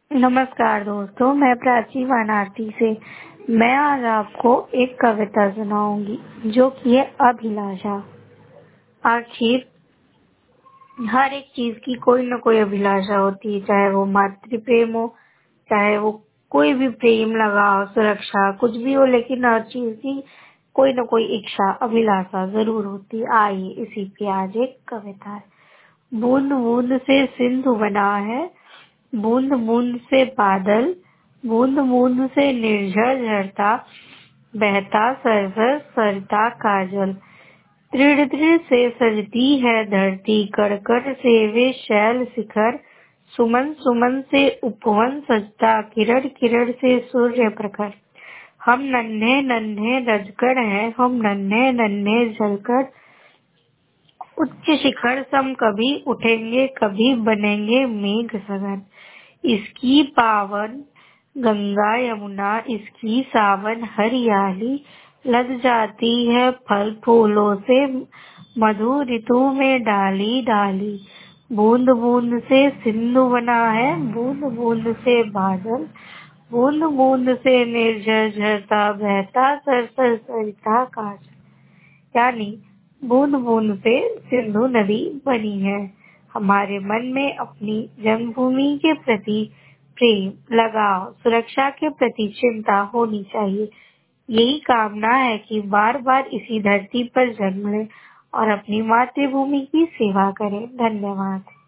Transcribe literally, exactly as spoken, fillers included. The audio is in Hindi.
नमस्कार दोस्तों, मैं प्राची वाराणसी से। मैं आज आपको एक कविता सुनाऊंगी जो कि है अभिलाषा। आखिर हर एक चीज की कोई न कोई अभिलाषा होती है, चाहे वो मातृ प्रेम हो, चाहे वो कोई भी प्रेम, लगाव, सुरक्षा, कुछ भी हो, लेकिन हर चीज की कोई न कोई इच्छा, अभिलाषा जरूर होती है। आइए इसी पे आज एक कविता है। बूंद बूंद से सिंधु बना है, बूंद बूंद से बादल, बूंद बूंद से निर्झर झरता बहता सरसर सरिता काजल। तृण तृण से सजती है धरती, कण कण से वे शैल शिखर। सुमन सुमन से उपवन सजता, किरण किरण से सूर्य प्रखर। हम नन्हे नन्हे रजकण हैं, हम नन्हे नन्हे जलकर। उच्च शिखर सम कभी उठेंगे, कभी बनेंगे मेघ सघन। इसकी पावन गंगा यमुना, इसकी सावन हरियाली, लद जाती है फल फूलों से, मधु ऋतु में डाली डाली। बूंद बूंद से सिंधु बना है, बूंद बूंद से बादल, बूंद बूंद से निर्झर झरता बहता सरसर सरिता काजल। यानी बूंद बूंद से सिंधु नदी बनी है। हमारे मन में अपनी जन्मभूमि के प्रति प्रेम, लगाव, सुरक्षा के प्रति चिंता होनी चाहिए। यही कामना है कि बार बार इसी धरती पर जन्म लें और अपनी मातृभूमि की सेवा करें। धन्यवाद।